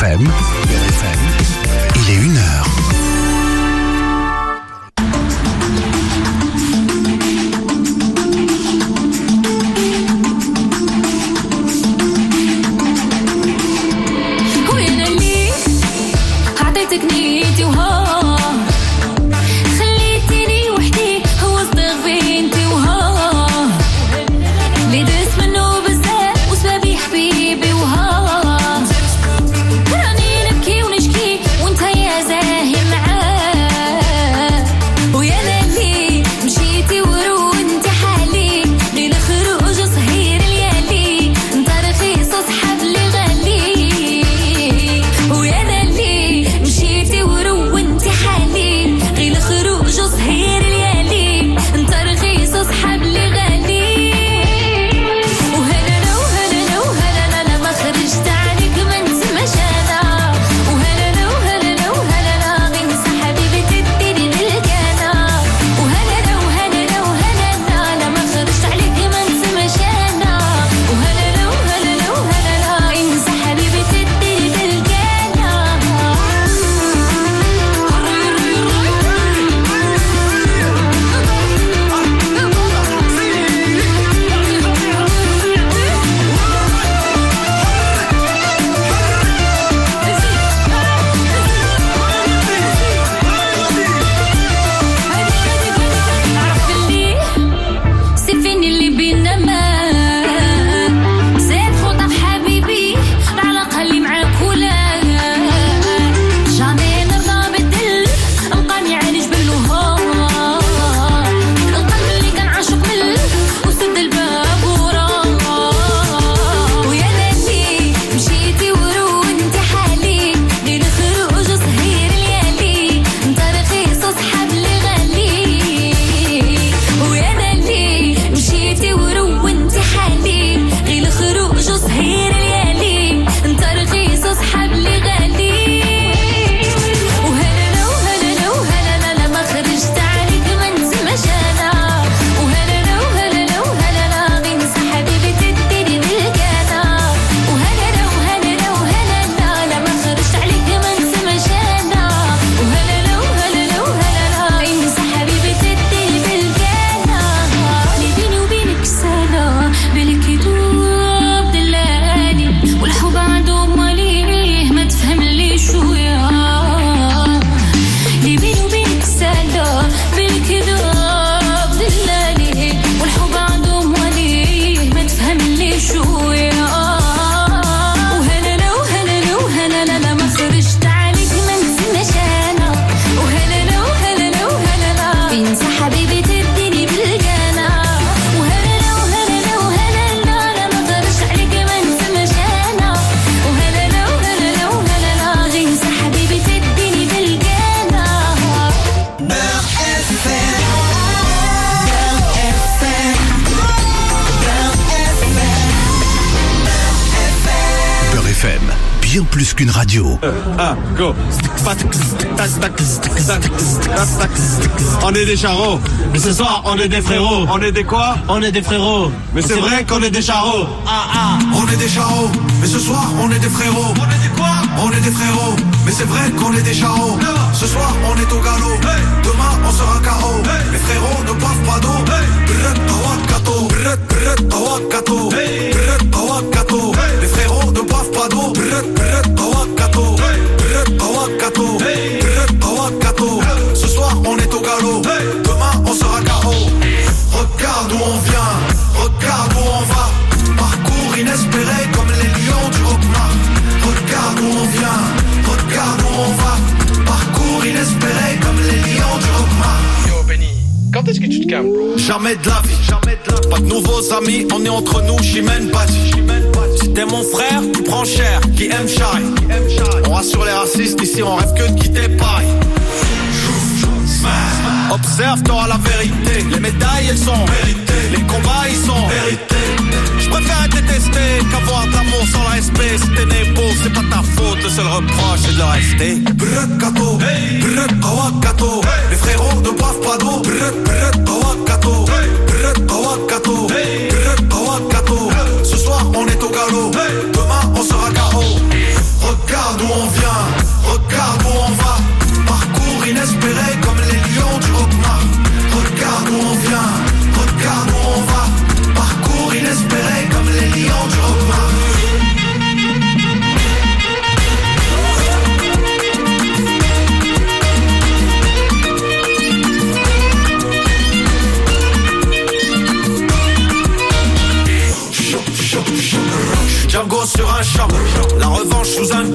FM, il est 1h. Bien plus qu'une radio. Go. On est des charros. Mais ce soir, on est des frérots. On est des quoi? On est des frérots. Mais c'est vrai qu'on est des charros. On est des charros. Mais ce soir, on est des frérots. On est des quoi? On est des frérots. Mais c'est vrai qu'on est des charros. Ce soir, on est au galop. Demain, on sera KO. Les frérots ne boivent pas d'eau. Les frérots ne boivent pas d'eau. Ce soir on est au galop, demain on sera KO. Regarde où on vient, regarde où on va. Parcours inespéré comme les lions du Rockmar. Regarde où on vient, regarde où on va. Parcours inespéré comme les lions du Rockmar. Yo Benny, quand est-ce que tu te calmes bro? Jamais de la vie, pas de nouveaux amis, on est entre nous, Chimène Badi. Si t'es mon frère, tu prends cher, qui aime Shai. On rassure les racistes, ici on rêve que de quitter Paris. Observe, t'auras la vérité. Les médailles elles sont méritées, les combats ils sont mérités. Je préfère être détesté qu'avoir de l'amour sans la SP. Si t'es né beau, c'est pas ta faute, le seul reproche c'est de le rester. Brut kato, brut kawakato. Les frérots ne boivent pas d'eau. Brut kawakato, brut kawakato, brut kawakato. Ce soir on est au galop, demain on sera KO. Regarde où on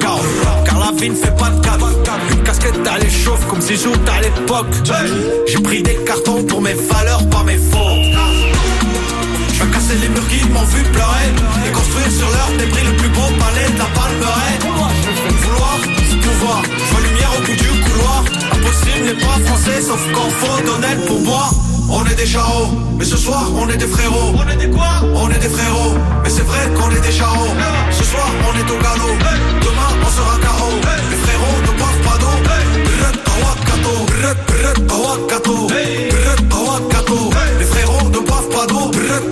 chaos. Car la vie ne fait pas de cadeau. Une casquette t'as les chauffe comme si j'étais à l'époque. J'ai pris des cartons pour mes valeurs, pas mes fautes. Je vais casser les murs qui m'ont vu pleurer et construire sur l'heure des prix le plus beau palais de la Palmeraie. Vouloir, c'est pouvoir. Je vois lumière au bout du couloir. Impossible n'est pas français sauf qu'en faut donner le pourboire. On est des charros, mais ce soir on est des frérots. On est des quoi? On est des frérots, mais c'est vrai qu'on est des charros. Ce soir on est au galop, demain on sera KO. Les frérots ne boivent pas d'eau. Les frérots ne boivent pas d'eau.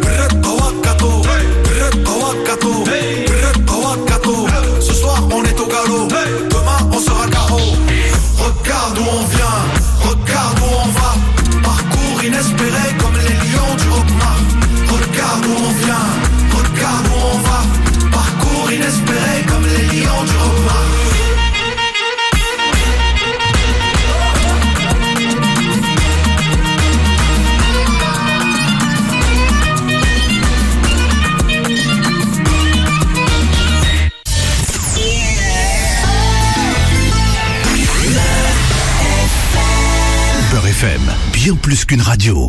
Ce soir on est au galop, demain on sera KO. Regarde où on vient, regarde où on va. Parcours inespéré comme les lions du Rockmar. Regarde où on vient, regarde où on va. Parcours inespéré comme les lions du Rockmar. FM, bien plus qu'une radio.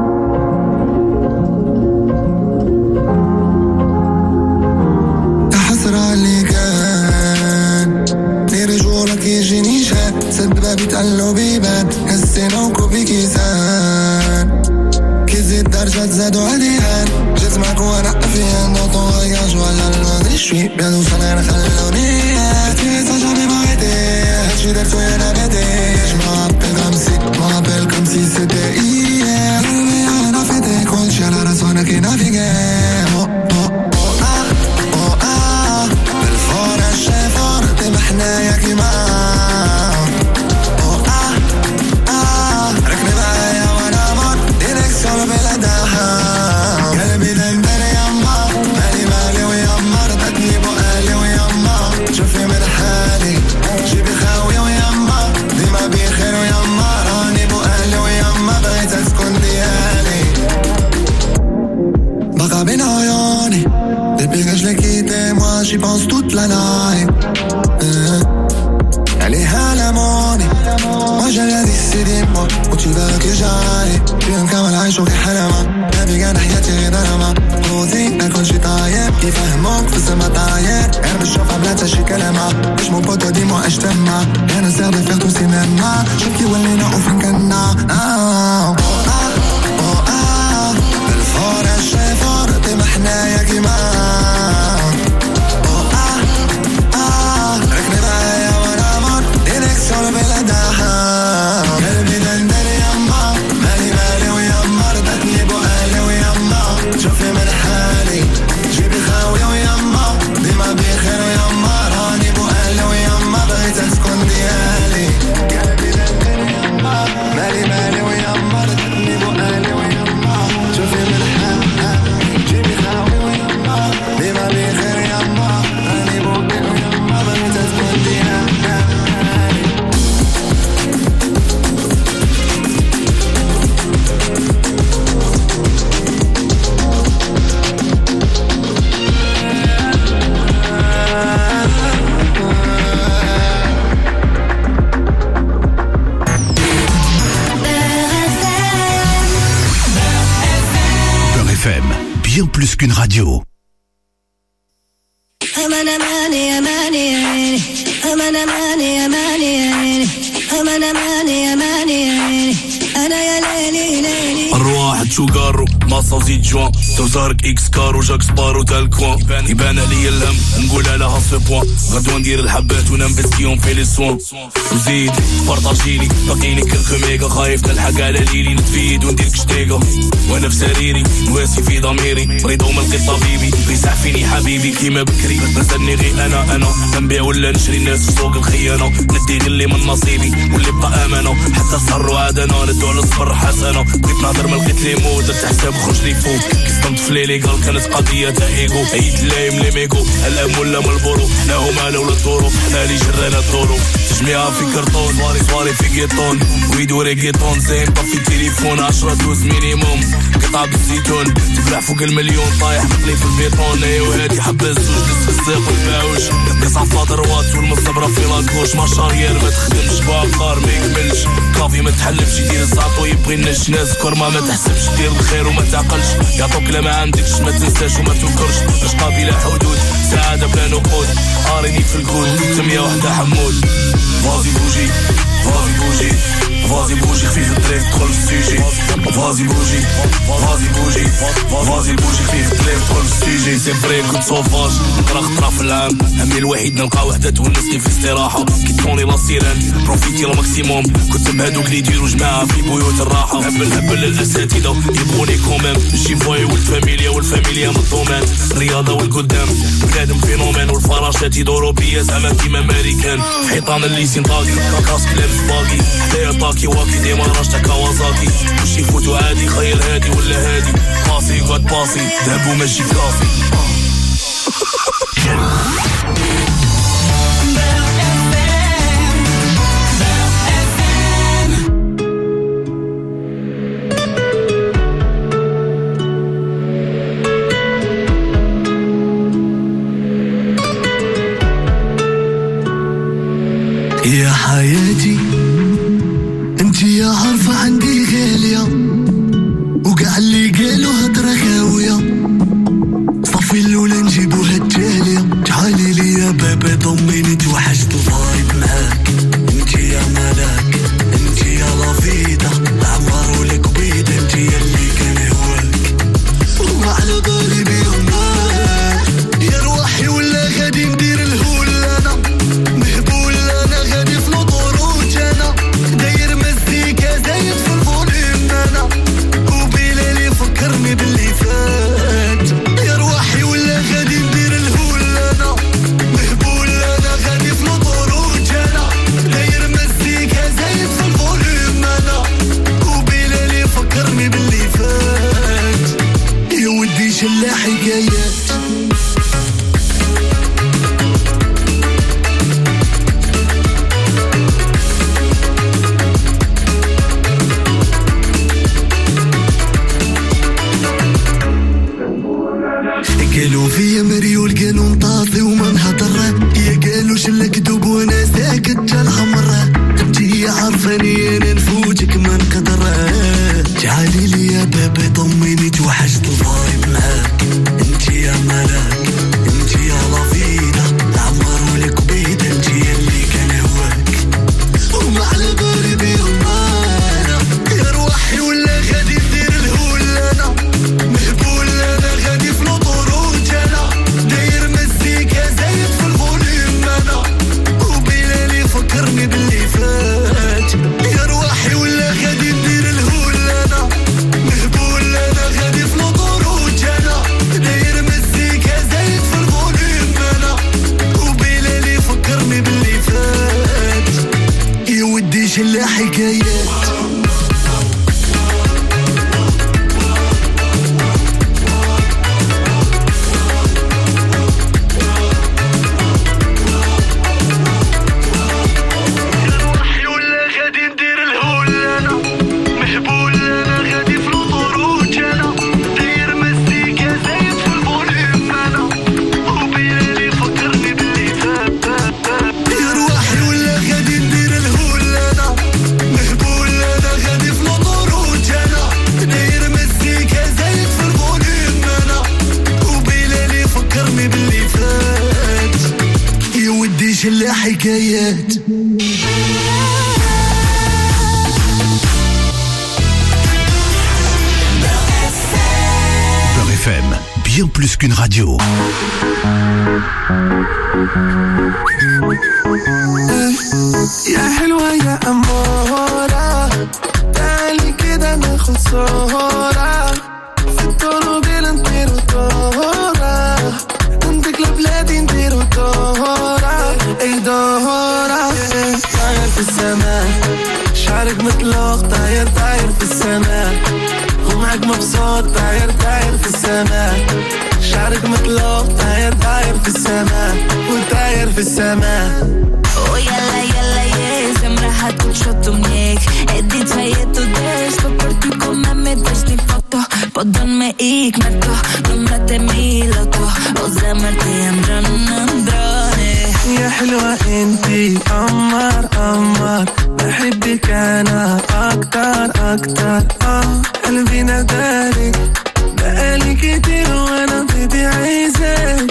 أحسر اللي كان في رجولك يجيني شاد سد بابي تعلو بيبان هالسينا وكوبي كيسان كيزيد درجات زادو عديان جيت معك وانا افيان دوطو غياج ولا الماضي شوي بيادو صغير خلوني تيسا جامي بغيتي هادشي درتو يا نباتي Je m'appelle comme si c'était hier. On a fait des comptes, j'ai la raison qui naviguait. Oh ah, بالفرش فرت محنايا كيما. Oh ah, ركني معايا وانا مر ديريكسيون بلا دهان. قلبي دندن يما مالي ويما ردتني بقالي ويما شوفي من حالي جيبي خاوي ويما ديما بخير ويما راني بقالي ويما بغيت اسكن ديالي بقى بين عيوني depuis que je l'ai quitté moi j'y pense toute la night عليها لموني moi j'ai rien décidé moi où tu veux que j'aille puis نكمل عايش وكي حلمة نبي كان حياتي غير درما خوزي ناكل شي طاير كيفهموك في السما طاير غير بالشوفة بلا تا شي كلمة مش مون بوتو ديموا اش تما انا سير دي فيغ تو سينما شوف كي ولينا وفين كنا بالفرش فرت محنايا كيما ركني معايا وانا مر ديريكسيون بلا دهان قلبي دندن يما مالي ويما ردتني بقالي ويما شوفي من حالي جيبي خاوي ويما ديما بخير ويما راني بقالي ويما بغيت اسكن ديالي قلبي دندن يما مالي ويما ردتني بقالي ويما شوفي من حالي جيبي خاوي ويما ديما بخير يما راني بقالي ويما بغيت اسكن ديالي Bien plus qu'une radio. الرواحد شو قارو ماصا وزيد جوان توزارك اكس كارو جاك سبارو تاع الكوان يبان عليا الهم نقول لها في بوان غدوة ندير الحبات وننبسكيهم في لي سوان وزيد بارطاجيني باقيني كلكو ميغا خايف نلحق على ليلي نتفيد وندير كشتيقة وانا في سريري نواسي في ضميري مريض وما لقيت طبيبي بيسع فيني حبيبي كيما بكري نسالني غير انا نبيع ولا نشري الناس في سوق الخيانة ندي غير اللي من نصيبي واللي بقى امانة حتى صروا عاد انا ندو على الصبر حسنة بغيت نهضر ما لقيت لي مود درت حساب تخرج لي فوق كيصدمت في لي ليغال كانت قضية تاع ايغو عيد لايم لي ميغو الام ولا مالبورو حنا هما ولا الطورو حنا اللي جرانا الطورو تجميعها في كرتون صواري في كيطون ويدو ريغيطون زين طفي التليفون 10 دوز مينيموم قطع بالزيتون تبلع فوق المليون طايح مقلي في البيطون ايوا هادي حبة الزوج دز في الساق والباوش نقص عفاض روات والمصبرة في لاكوش ما شارير ما تخدمش باقار ما يكملش كافي ما تحلمش يدير الزعطو يبغي الناس كرمة ما تحسبش دير الخير وما تعقلش يعطوك لا ما عندكش ما تنساش وما تنكرش عشقا بلا حدود سعادة بلا نقود قاريني في الكود تمية وحدة حمود فازي بوجي خفيف الطريق تدخل في السيجي فازي بوجي خفيف الطريق تدخل في السيجي سي فري كنت صوفاج نقرا خطرة في العام همي الوحيد نلقى وحدة تونسني في استراحة كي تكوني لا سيران بروفيتي الماكسيموم كنت بهادوك اللي يديروا جماعة في بيوت الراحة هبل الأساتذة يبغوني كومام نجي فاي والفاميليا من الضمان الرياضة والقدام بنادم فينومين والفراشات يدوروا بيا زعما كيما امريكان حيطان اللي سينطاقي كاسك لابس باقي حدايا طاكي واكي ديما راشتا كوازاكي واش يفوتوا عادي خير هادي ولا هادي باسي قد باسي ذهب وماشي كافي يا حياتي انتي يا عارفة عندي غالية وقع اللي قالوا هضرة خاوية صفي الأولى نجيبوها التالية تعالي لي يا بابا ضميني توحشت الفايب معاك انتي يا ملاك انتي يا لافيدا عمر ولك بيض انتي اللي كان هواك وعلى بالي بيهم يا روحي ولا غادي ندير الهول انا مهبول انا غادي في الطروج انا داير مزيكا زايد في الفوليوم انا وبلالي فكرني باللي فات يا روحي ولا غادي ندير الهول انا مهبول انا غادي في الطروج انا داير مزيكا زايد في الفوليوم انا وبلالي فكرني باللي فات يا ودي شلا حكايات قالوا فيا مريول قالوا نطاطي وما نهضر يا قالوا شلا كذوب وانا ساكت الحمرة انتي عارفاني انا نفوتك ما نقدر تعالي لي يا بابا ضميني توحشت الفايب معاك انتي يا ملاك انتي يا لافيدا عمر ولك بيض انتي اللي كان هواك وما على بالي بيهم انا يا روحي ولا غادي ندير الهول انا مهبول انا غادي في الطروج انا داير مزيكا زايد في الفوليوم انا وبلالي فكرني باللي فات يا روحي ولا غادي ندير الهول انا مهبول انا غادي في الطروج انا داير مزيكا زايد في الفوليوم انا وبلالي فكرني باللي فات يا ودي شلا حكايات شلا حكايات Beurre FM, bien plus qu'une radio. يا حلوة يا أمورة تعالي كده ناخد صورة في الطرق نطير طورة ننتقل لبلادي ندير دورة اي دورة طاير في السماء شعرك مطلق طاير في السماء ومعك مبسوط طاير طاير في السماء شعرك مطلوب طاير طاير في السماء وطاير في السماء Oh yalla yalla yeah sembra hatun sotto mniek E di qaj jetu desh Po për ty ko me desh një foto Po don me ik me to Numrat e mi loto O zemër ti ndron në ndrone يا حلوة انتي قمر قمر بحبك انا اكتر اكتر قلبي نادالك بقالي كتير وانا بدي عايزك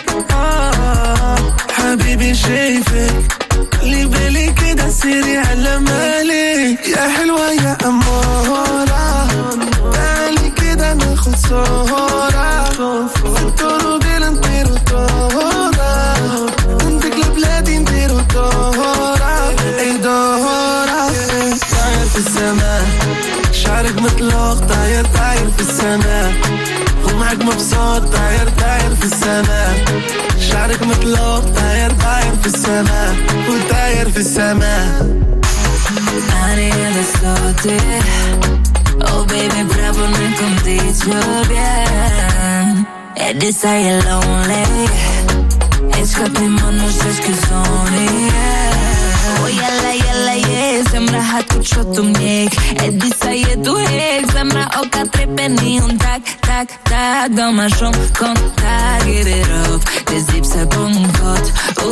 حبيبي شايفك خلي بالي كده سيري على مالك يا حلوة يا أمورة تعالي كده ناخد صورة فطورو بلنطيرو طورة انتك لبلادي انتيرو طورة اي دورة طاير في السماء شعرك مطلق طاير طاير في السماء ومعك مبسوط طاير طاير في السماء شعرك مطلق طاير طاير في السماء وطاير في السماء Ani edhe soti Oh baby bravo në kom ti që vjen E disa je lonely E qka ti më në shesh këzoni Oh jalla jalla je Zemra hatu qotu mjek E disa je du hek Zemra o ka trepe një un tak tak tak Do ma shumë kontak Get it up Te zip se po më kot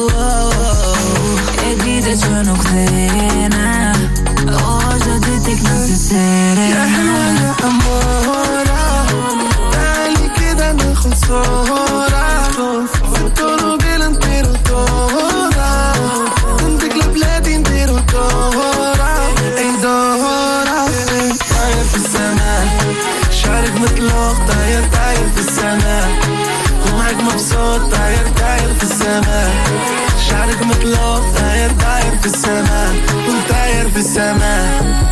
E dite që nuk dhena Oh që di tek në të sere يا حلوة يا أمورة تعالي كده ناخد صورة فطورو بلنطيرو طورة انتك لبلادي انتيرو طورة اي دورة طاير في السماء شعرك مطلق طاير طاير في السماء ومعك مبسوط طاير طاير في السماء شعرك مطلق طاير طاير في السماء وطاير في السماء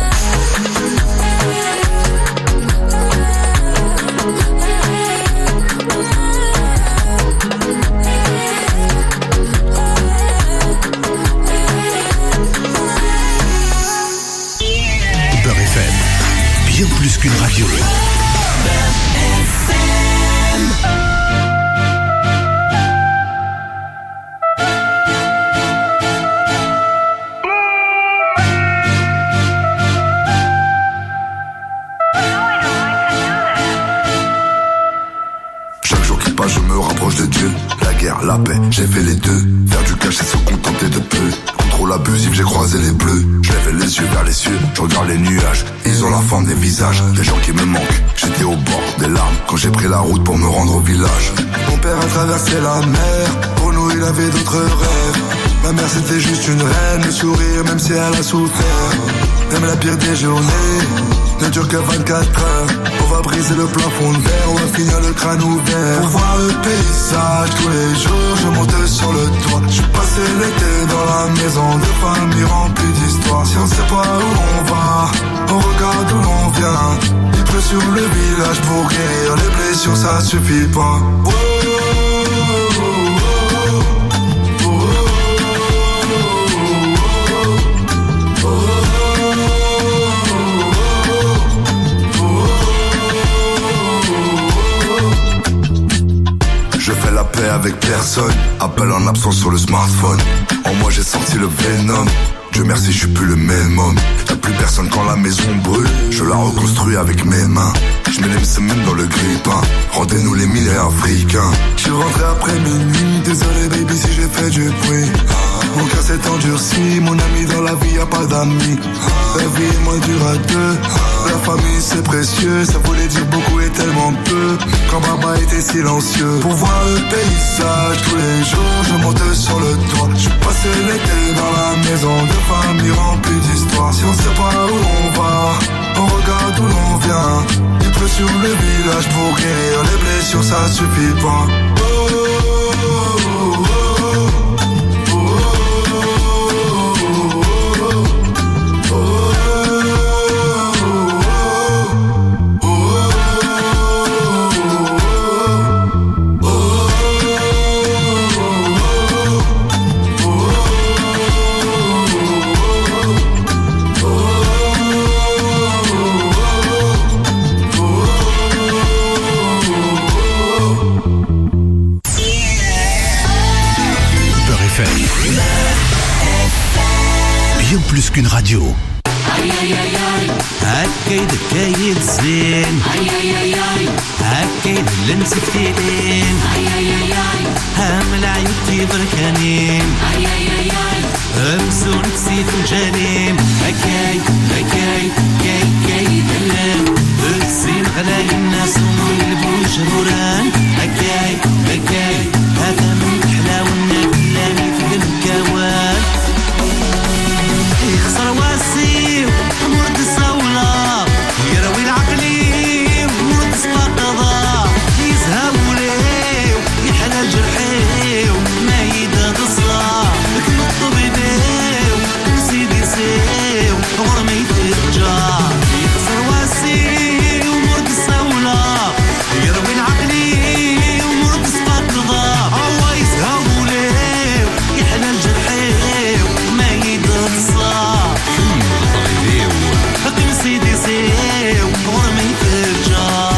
Beurre FM, bien plus qu'une radio. Chaque jour qui passe, je me rapproche de Dieu. La guerre, la paix, j'ai fait les deux. Faire du cash et se contenter de peu. Contrôle abusif, j'ai croisé les bleus. Je lève les yeux vers les cieux, je regarde les nuages. Ils ont la forme des visages, des gens qui me manquent. J'étais au bord des larmes quand j'ai pris la route pour me rendre au village. Mon père a traversé la mer, pour nous il avait d'autres rêves. Ma mère c'était juste une reine, le sourire même si elle a souffert. Même la pire des journées ne dure que 24 heures. On va briser le plafond de verre, on va finir le crâne ouvert. Pour voir le paysage tous les jours, je monte sur le toit. Je suis passé l'été dans la maison de famille remplie d'histoires. Si on sait pas où on va, on regarde où l'on vient. Il pleut sur le village pour guérir les blessures, ça suffit pas. Je fais la paix avec personne, appel en absence sur le smartphone. En moi j'ai sorti le venom, Dieu merci je suis plus le même homme. Y'a plus personne quand la maison brûle, je la reconstruis avec mes mains. Je mets les semaines dans le grille-pain, rendez-nous les milliers africains. Je suis rentré après minuit, désolé baby si j'ai fait du bruit. Mon cœur s'est endurci, mon ami dans la vie y'a pas d'amis. La vie est moins dure à deux, la famille c'est précieux. Ça voulait dire beaucoup et tellement peu, quand Baba était silencieux. Pour voir le paysage tous les jours, je monte sur le toit. Je suis passé l'été dans la maison de famille remplie d'histoires. Si on sait pas où on va, on regarde où l'on vient. Il pleut sur le village pour guérir les blessures, ça suffit pas. bien plus qu'une radio. هكايد كايد زين هكايد المسكتين هام العيوب تبركانين امسون تسيد الجليم هكايد هكايد كايد اللام الزين غلاي الناس ومقلبو جروران هكايد هكايد هذا من حلاوة النبلاني في الكوان يخسر واسيو مرد الصولة يروي العقلي مرد الصلاة يزهاو ليو يحلى جرحيو ما يداد الصلاة لكن الطبيبيو سيدي سيو غرمي ترجع يخسر واسيو مرد الصولة يروي العقلي مرد الصلاة هو يزهاو ليو يحلى الجرحيو ما يداد الصلاة لكن سيدي سيو غرمي ترجع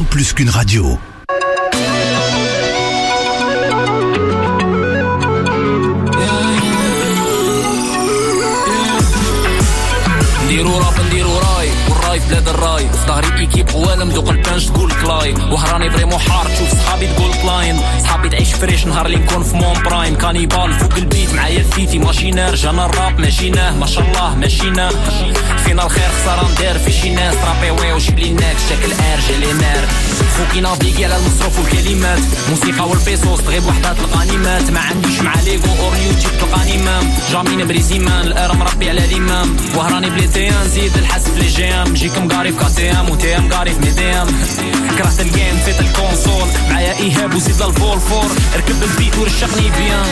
plus qu'une radio. في بلاد الراي في ظهري ايكيب قوانا مدوق البانش تقول كلاي وهراني فريمون حار تشوف صحابي تقول كلاين صحابي تعيش فريش نهار اللي نكون في مون برايم كانيبال فوق البيت معايا الفيتي ماشينار جانا الراب ماشيناه ما شاء الله ماشينا فينا الخير خسارة ندير في شي ناس رابي وي وجيب لي ناك شكل ار جالي نار خوكي نافيكي على المصروف والكلمات موسيقى والبيسوس تغيب وحدات الغنيمات ما عنديش مع ليغو اور يوتيوب تلقاني مام جامي نبري زيمان الار مربي على الامام وهراني بلي تي ان زيد الحسب لي جي ام جيكم قاري في كاتي ام وتي ام قاري في ميدي ام كرهت الجيم فيت الكونسول معايا ايهاب وزيد للفول فور ركب البيت ورشقني بيان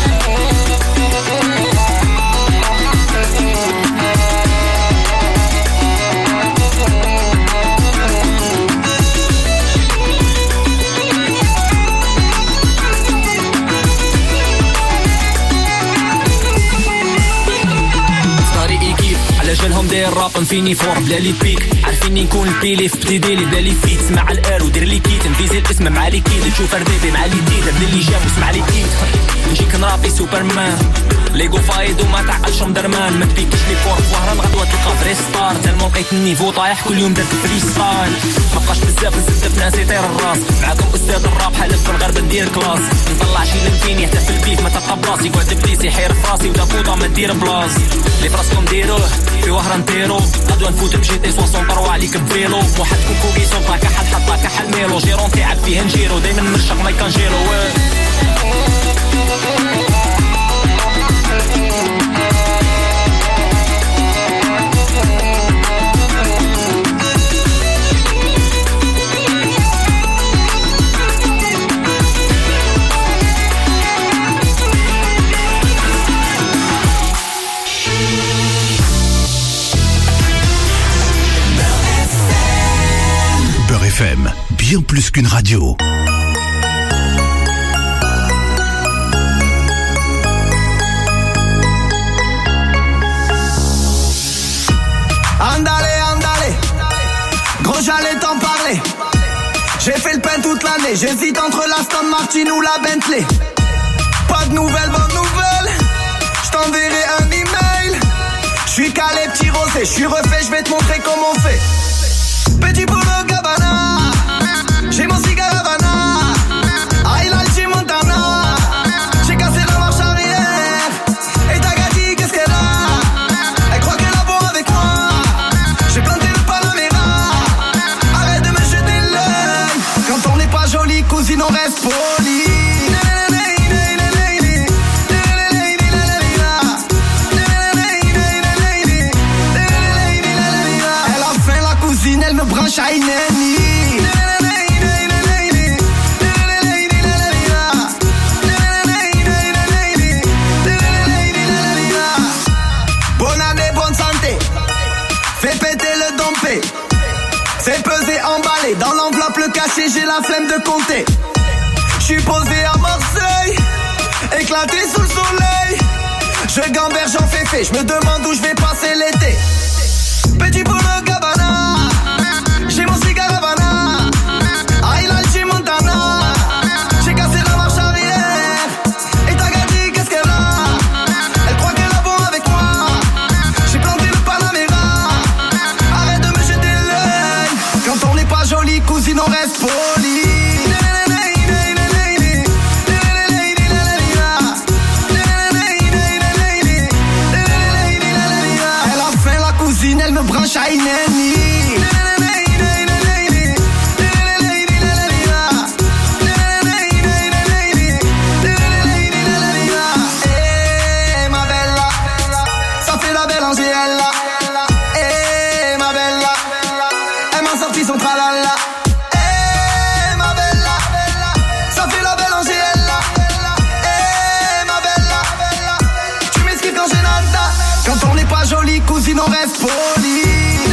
جالهم داير راب نفيني فور بلا لي بيك عارفيني نكون البيلي في بتيديلي بلا لي فيت سمع الار ودير لي كيت نفيزي الاسم مع لي كيد تشوف رديبي مع لي ديد بدا اللي جاب وسمع لي كيت نجيك نرابي سوبرمان ليغو فايد وما تعقلش مدرمان ما تبيكش لي فور وهران غدوة تلقى فري ستار تالمو لقيت النيفو طايح كل يوم درت فري ستايل مبقاش بزاف نزيد في ناس يطير الراس معاكم استاذ الراب حالف في الغرب ندير كلاس نطلع شي لنفيني حتى في البيف ما تبقى بلاصي قعد بليس يحير في راسي ودا بوطا ما دير بلاص اللي فراسكم ديروه في وهران ديرو غدوة نفوت بجي تي 63 عليك بفيلو وحدكم فوقي سلطة كحل حطة كحل ميلو جيرون تاعك فيه نجيرو دايما مرشق ما يكون جيرو FM, bien plus qu'une radio. Andale, andale, gros j'allais t'en parler. J'ai fait le pain toute l'année, j'hésite entre la Aston Martin ou la Bentley. Pas de nouvelles, bonne nouvelle, j't'enverrai un email. J'suis calé petit rosé, j'suis refait, j'vais te montrer comment on fait. Petit boulot Gabbana, j'ai mon cigare Havana, Highlight chez Montana, j'ai cassé la marche arrière, et ta gâtie qu'est-ce qu'elle a? Elle croit qu'elle a beau avec moi, j'ai planté le Panamera, arrête de me jeter l'œil, quand on n'est pas joli cousine on reste poli. Elle me branche à Ineni. Bonne année, bonne santé. Fais péter le dompé. C'est pesé, emballé. Dans l'enveloppe, le cachet, j'ai la flemme de compter. J'suis posé à Marseille, éclaté sous le soleil. Je gamberge en féfé, j'me demande où j'vais passer l'été. Petit boulot Gabbana, j'ai mon cigare Havana, Highlight chez Montana, j'ai cassé la marche arrière, et ta gâtie qu'est-ce qu'elle a? Elle croit qu'elle a bon avec moi, j'ai planté le Panamera, arrête de me jeter l'œil, quand on n'est pas joli cousine on reste poli. Elle a faim la cousine, elle me branche à Ineni. Cousine, on reste poli.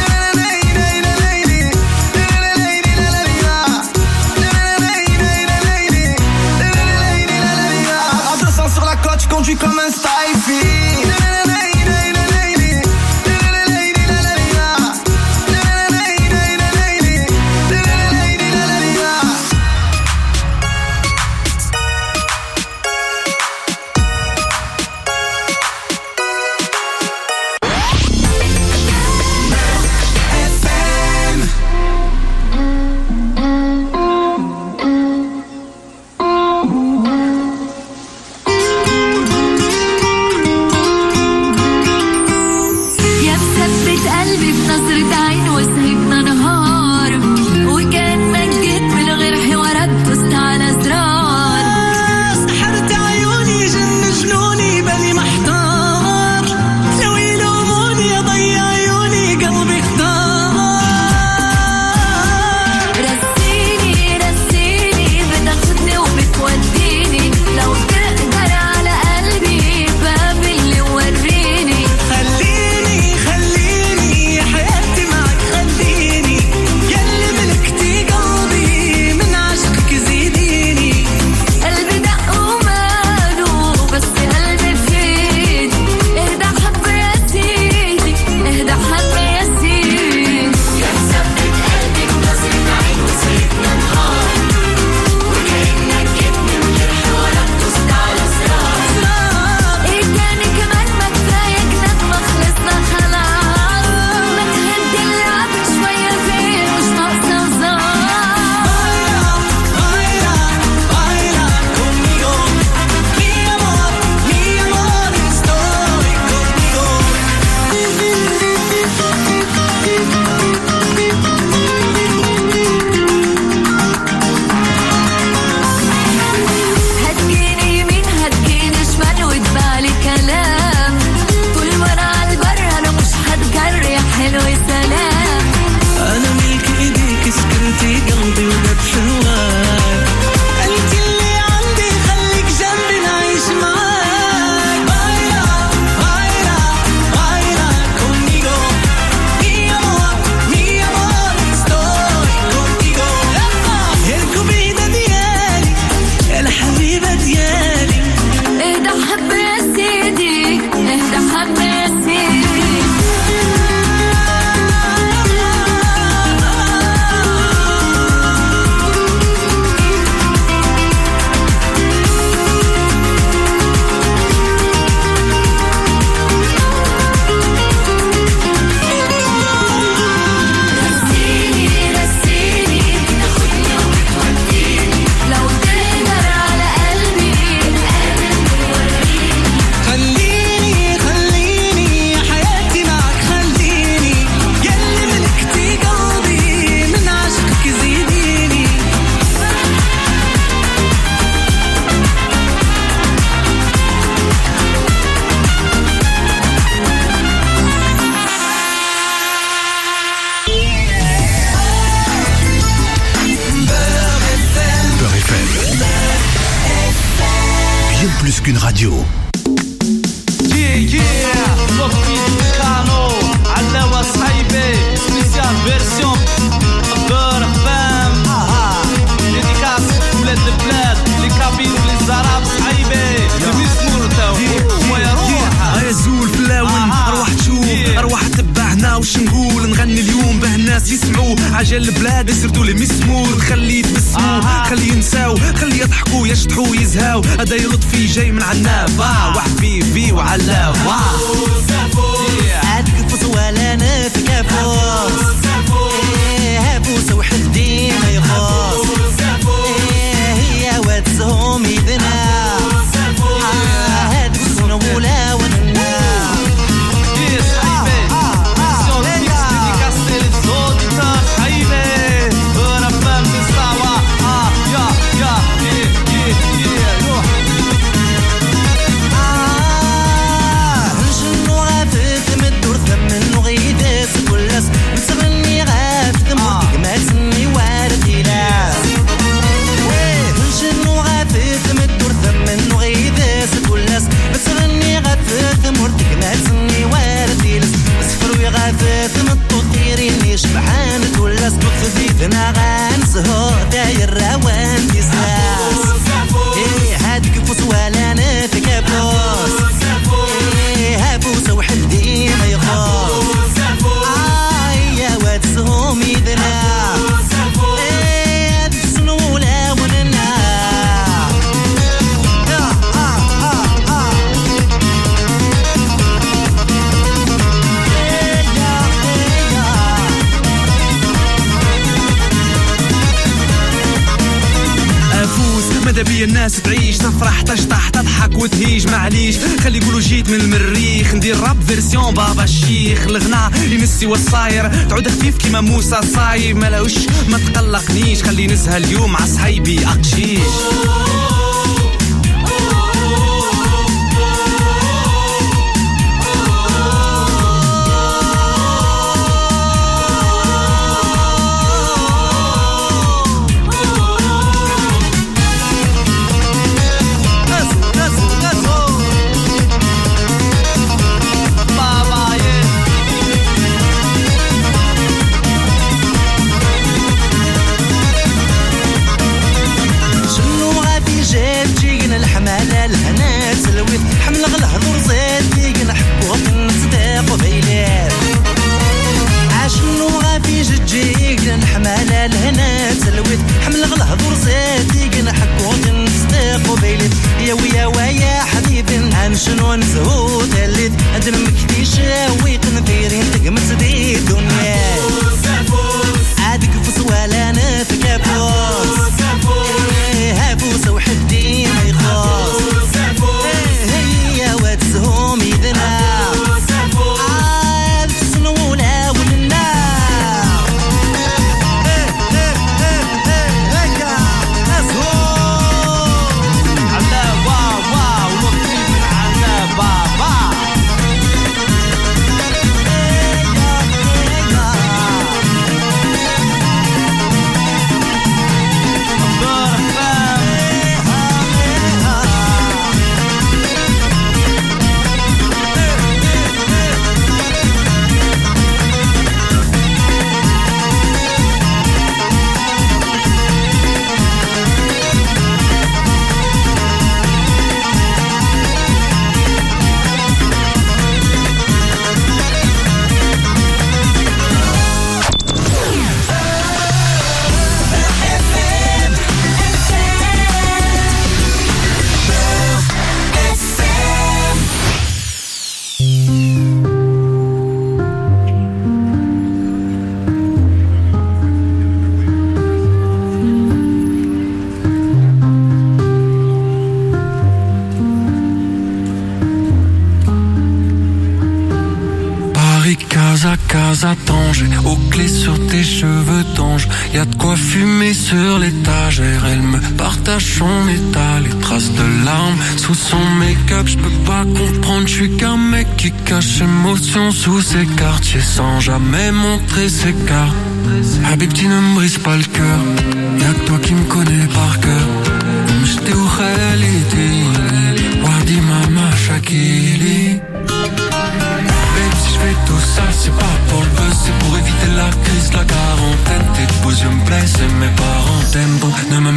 À 200 sur la côte, je conduis comme un style. bien plus qu'une radio. علاوة صحيبي سبيسيال فيرسيون دور فام ديديكاس ولاد البلاد لي كابين ولي زراب صحيبي المسمور تاو ويروح غيزول في اللون اروح تشوف اروح تبع هنا وش نقول نغني اليوم به الناس يسمعوا عجل البلاد يسردوا لي مسمور نخلي يتبسموا خلي ينساو خلي يضحكوا يشطحوا يزهاو هذا لطفي جاي من عناب واحد في وعلاب عادك ولا انا في كابوس هابوس وحد ديما يخاص هي واتسهم يدنا هادك الصنو ولا وننا نسرني غاف دموعك ما تسني واردي لا نشنو غاف دمدور ثمن وغيداس كلاس نسرني غاف دموعك ما تسني واردي لاس نسفر ويغاف دمطو طيريني شبحان كلاس نطف بيدنا غانسهو داير روان ديساس هادك فوس ولا انا في كابوس هابوس وحد ديما يخاف واتسهم يدنا بسنو لا وننا افوز ماذا بيا الناس تعيش تفرح تشطح تضحك وتهيج معليش خلي يقولوا جيت من المريخ ندير راب فيرسيون بابا الشيخ الغنى يمسي والصاير تعود خفيف كيما موسى صايب ملاوش ما تقلقنيش خلي نزهى اليوم مع صحيبي اقشيش الحمالة الهنا سلويت حمل غلهضور زاد يقنا حبوط نصداق وبيلات عاشنو غافي جيجيك الحمالة الهنا سلويت حمل غلهضور زاد يقنا حبوط نصداق وبيلات يا ويا حبيبي هنشنو نزهو تلت انت مكتي شاويق نثيرين تقمت دي الدنيا عادك فوس ولا انا في كابوس هابوس وحدي ما يخاص هي واتسهم يدنا عاد تسنو لا وننا هكا اسهم على واو لطيف من عنا بابا Casa Tanger, aux clés sur tes cheveux d'ange. Y'a de quoi fumer sur l'étagère. Elle me partage son état, les traces de larmes sous son make-up. J'peux pas comprendre, j'suis qu'un mec qui cache émotion sous ses quartiers sans jamais montrer ses cartes. Habibti ne me brise pas le cœur, y'a que toi qui me connais par cœur. J'étais au Khalidi.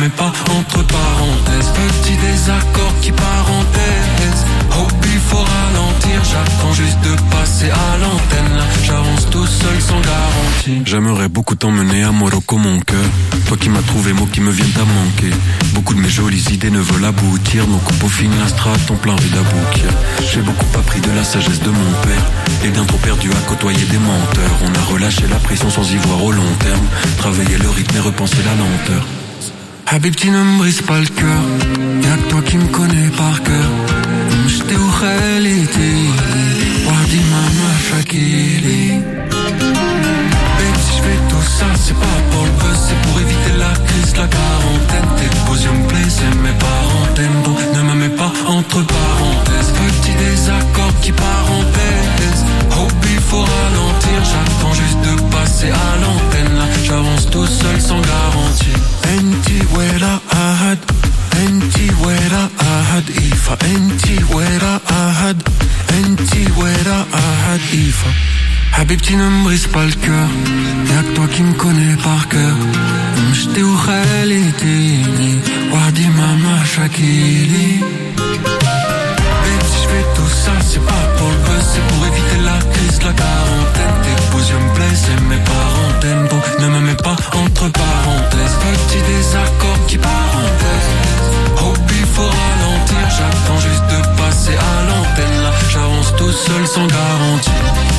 mets pas entre parenthèses. Petit désaccord qui parenthèse. Oh, il faut ralentir, j'attends juste de passer à l'antenne. Là, j'avance tout seul sans garantie. J'aimerais beaucoup t'emmener à Morocco, mon cœur. Toi qui m'as trouvé, mots qui me viennent à manquer. Beaucoup de mes jolies idées ne veulent aboutir. Nos coupes au fin la strate en plein rue d'Aboukir. J'ai beaucoup appris de la sagesse de mon père. Et bien trop perdu à côtoyer des menteurs. On a relâché la pression sans y voir au long terme. Travailler le rythme et repenser la lenteur. Habibti ne me brise pas le cœur. Y'a que toi qui me connais par cœur. J't'ai au réalité. Wadi mama shakili. Baby si j'fais tout ça c'est pas pour le buzz. C'est pour éviter la crise, la quarantaine. Tes positions me plaisent et mes parentaines. Donc ne me mets pas entre parenthèses. Petit désaccord qui parenthèse. Hope il faut ralentir. J'attends juste de passer à l'antenne. Là j'avance tout seul sans garantie. Enti wera ahad. Enti wera ahad ifa. Enti wera ahad. Enti wera ahad ifa. Habibti ne me brise pas le cœur. Y'a que toi qui me connais par cœur. J't'ai au réalité. Wadi mama shakili. Baby si j'fais tout ça c'est pas pour le buzz. C'est pour éviter la crise, la quarantaine. Tes positions me plaisent et mes parentaines. Donc ne me mets pas entre parenthèses. Petit désaccord qui parenthèse. Oh il faut ralentir. J'attends juste de passer à l'antenne. Là j'avance tout seul sans garantie.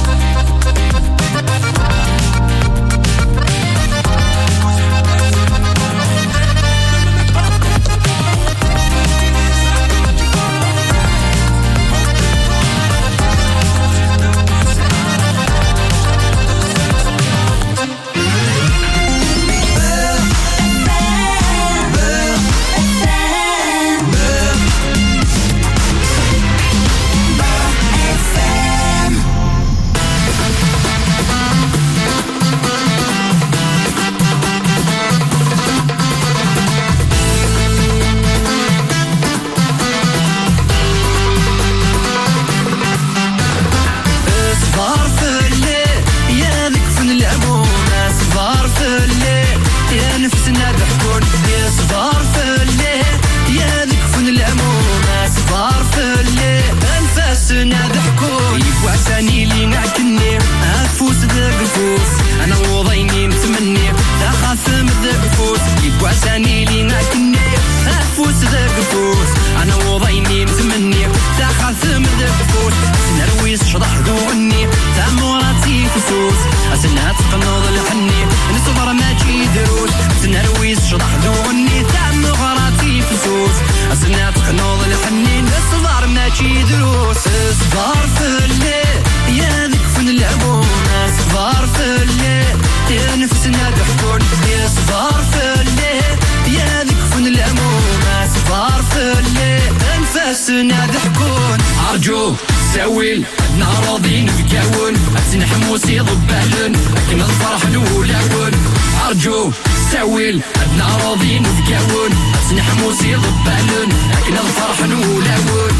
أرجو ساويل عدنا راضين بكاون أتسن حموسي ضبالن لكن الفرح الأولون أرجو ساويل عدنا راضين بكاون أتسن حموسي ضبالن لكن الفرح الأولون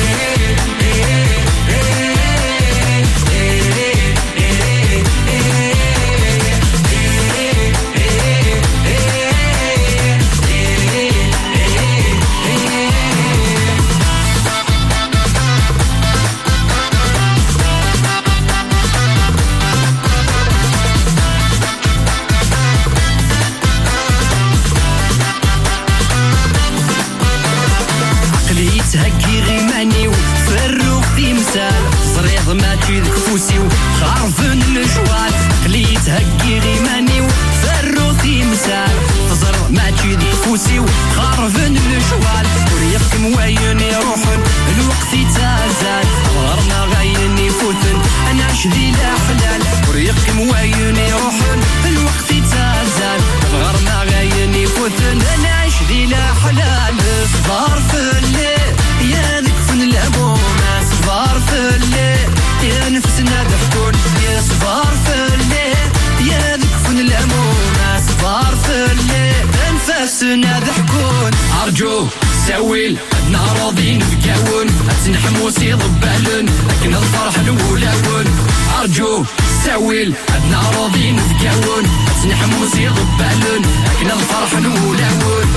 تهكي غيماني وفرو في مسال صريض ما تشيدك فوسي وخارفن الجوال قلي تهكي غيماني وفرو في مسال صريض ما تشيدك فوسي وخارفن الجوال وريقك مواين يروحن الوقت يتازال غرنا غاين يفوتن انا عاش ذي لا حلال وريقك مواين يروحن الوقت يتازال غرنا غاين يفوتن انا عاش ذي لا حلال صغار في الليل يا ذيك فن الأبونا صغار في الليل يا نفسنا ضحكون يا صغار في الليل يا ذيك فن الأبونا صغار في الليل أنفاسنا ضحكون أرجو ساويل عدنا راضين بكاون أتسن حموسي ضبالن لكن الفرح الأولون أرجو ساويل عندنا راضي نتقاون تنحمو زي ضبالون أكنا الفرح نولاون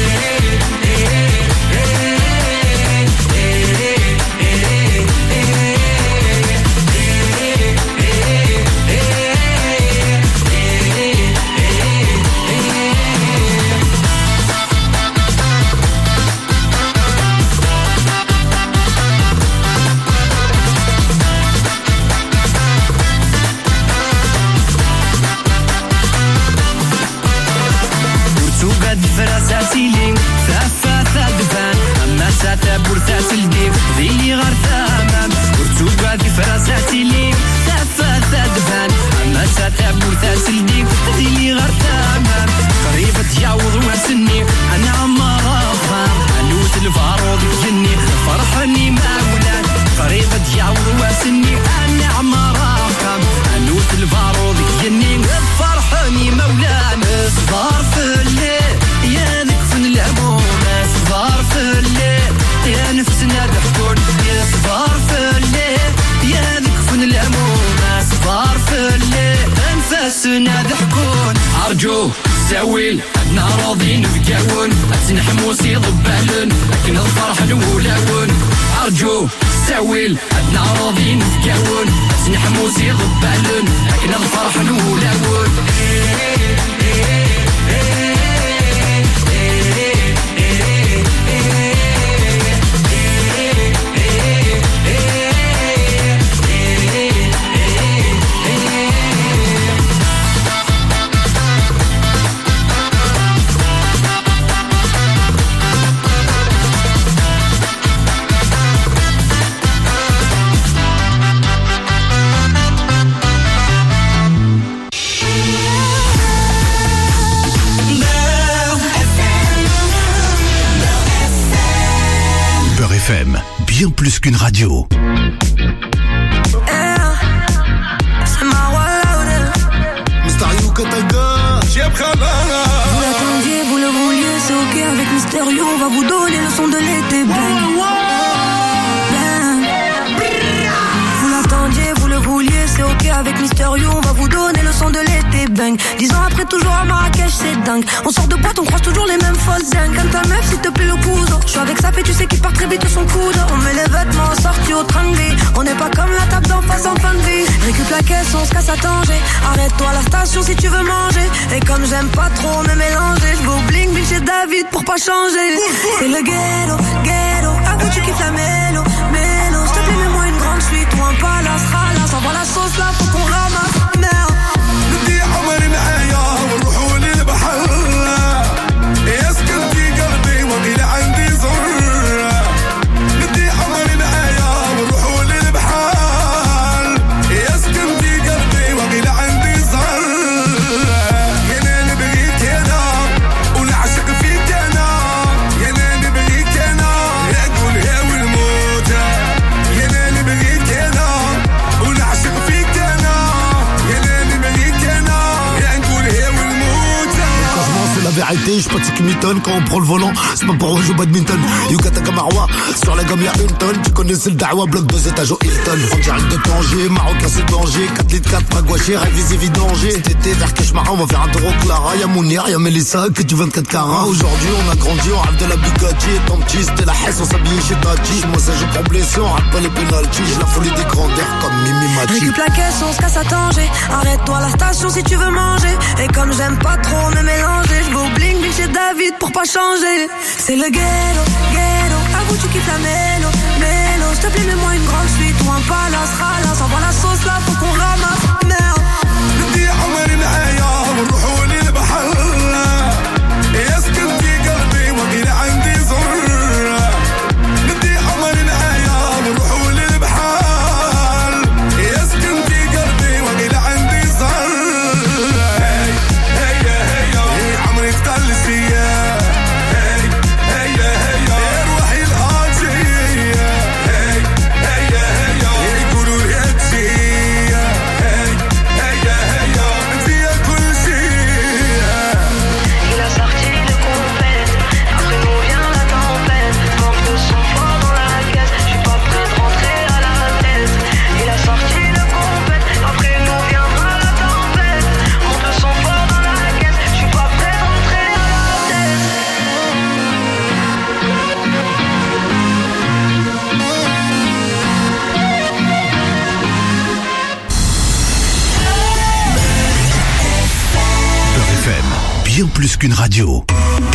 فراساتيلي ثافا دفان أما ساتا بورثات الديف ذي اللي غير ثامام ورتوقع في فراساتيلي ثافا دفان أما ساتا بورثات الديف ذي اللي غير ثامام قريبة تجاوض واسني أنا عمارة فام أنوت الفاروض الجني فرحني مولان قريبة تجاوض واسني أنا عمارة فام أنوت الفاروض الجني فرحني مولان صغار في الليل يا نكفن الهموم صغار في الليل يا نفسنا ضحكون يا صغار في الليل يا نكفن الهموم صغار في الليل انفاسنا ضحكون أرجو ساويل عندنا راضي نتقاون تنحمو سي ضبالون لكن الفرح نولاون أرجو ساويل عندنا راضي نتقاون تنحمو سي ضبالون لكن الفرح نولاون FM, bien plus qu'une radio. Vous l'attendiez, vous le vouliez, c'est ok avec Mysterio, on va vous donner le son de l'été. Vous l'attendiez, vous le vouliez, c'est ok avec Mysterio, on va vous donner le son de l'été. Bang. 10 ans après, toujours à Marrakech, c'est dingue. On sort de boîte, on croise toujours les mêmes folles dingues. Comme ta meuf, s'il te plaît, le cousin. Je suis avec sa fille, tu sais qu'il part très vite son coude. On met les vêtements sortis au train de vie. On n'est pas comme la table d'en face en fin de vie. Récup la caisse, on se casse à Tanger. Arrête-toi à la station si tu veux manger. Et comme j'aime pas trop me mélanger, je vais au bling bling chez David pour pas changer. C'est le ghetto, ghetto. Avoue, tu kiffes la mélo, mélo. S'il te plaît, mets-moi une grande suite ou un palace, ralasse. Envoie la sauce là, faut qu'on ramasse. Merde. عمري معايا ونروحوا للبحر يسكن في قلبي وقيل عندي زر ندي عمري معايا ونروحوا للبحر يسكن في قلبي وقيل عندي زر يا انا نبغيك انا ونعشق فيك انا يا انا نبغيك انا يا قول يا والموت يا انا نبغيك انا ونعشق فيك انا يا انا نبغيك انا c'est la vérité, j'suis pas de ce qui m'étonne quand on prend le volant, c'est pas pour jouer au badminton. Yukata Kamarwa, sur la gamme y'a une tonne, tu connais c'est le Dawa, bloc 2 étages au Hilton. En direct de Tanger, Marocain c'est danger, 4 litres 4, Magouaché, révisé vidanger. Cet été vers Keshmara, on va faire un tour au Clara, y'a Mounir, y'a Mélissa, que du 24 carats. Aujourd'hui on a grandi, on rêve de la Bugatti, et ton petit c'était la Hesse, on s'habille chez Tati. Moi ça je prends blessé, on rate pas les pénaltys, j'ai la folie des grandeurs comme Mimi Mati. Récup la caisse, on se casse à Tanger. Arrête-toi à la station si tu veux manger. Et comme j'aime pas trop me mélanger, je vais au bling bling chez David pour pas changer. C'est le ghetto, ghetto. Avoue tu kiffes la mélo, mélo. S'il te plaît mets-moi une grande suite ou un palace, ralasse. Envoie la sauce là, faut qu'on ramasse. Merde. ندي عمري معايا ونروحوا للبحر يسكن في قلبي وقيل عندي زر ندي عمري معايا ونروحوا للبحر يسكن في قلبي وقيل عندي زر هي عمري اختلس فيا هي روحي الآجية هي يقولوا يا تجي plus qu'une radio.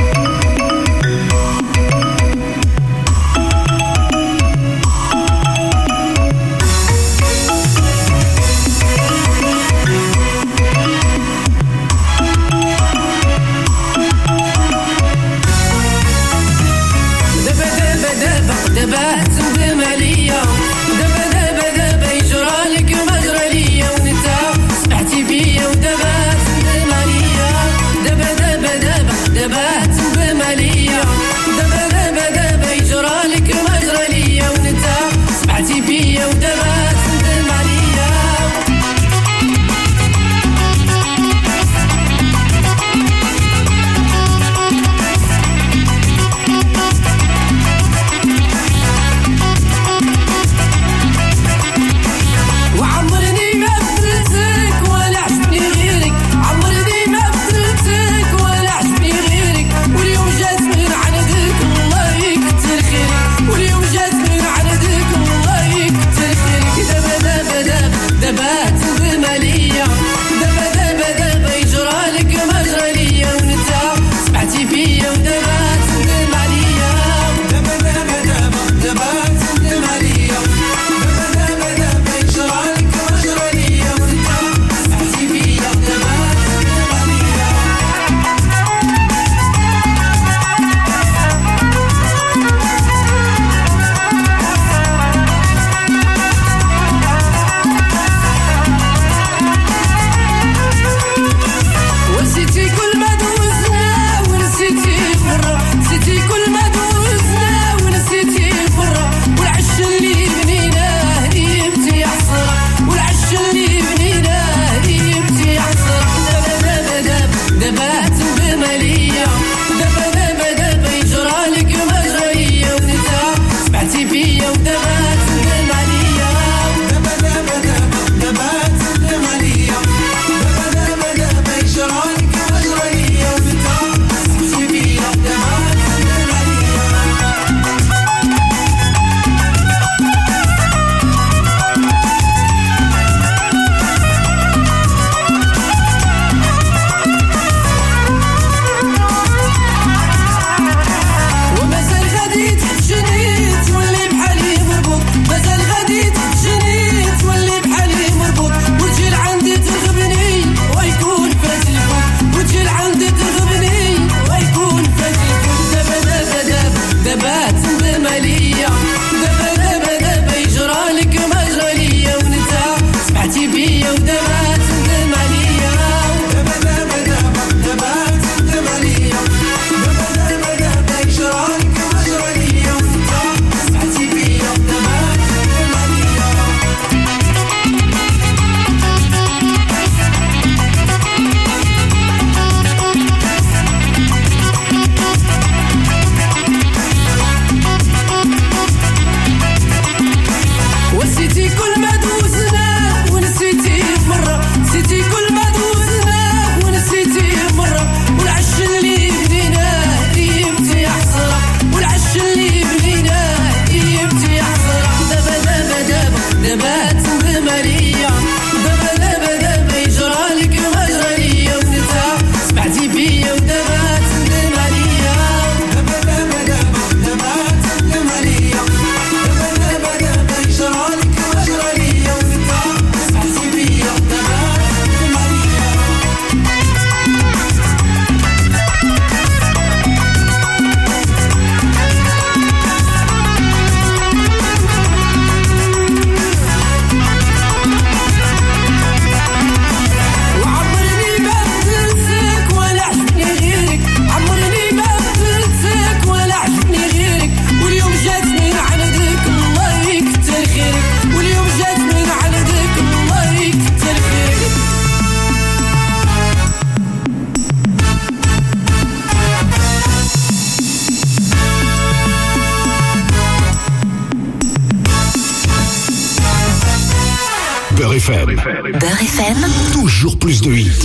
Beurre FM. Beurre FM. Toujours plus de hits.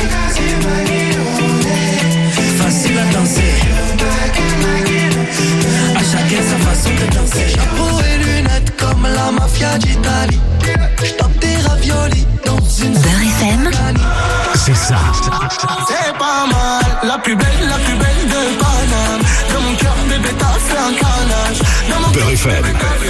Facile à danser. À chacun sa façon de danser. Chapeau et lunettes comme la mafia d'Italie. J'tape des raviolis dans une Beurre FM. C'est ça. C'est pas mal. La plus belle de Paname. Dans mon cœur, bébé, t'as fait un carnage. Beurre FM.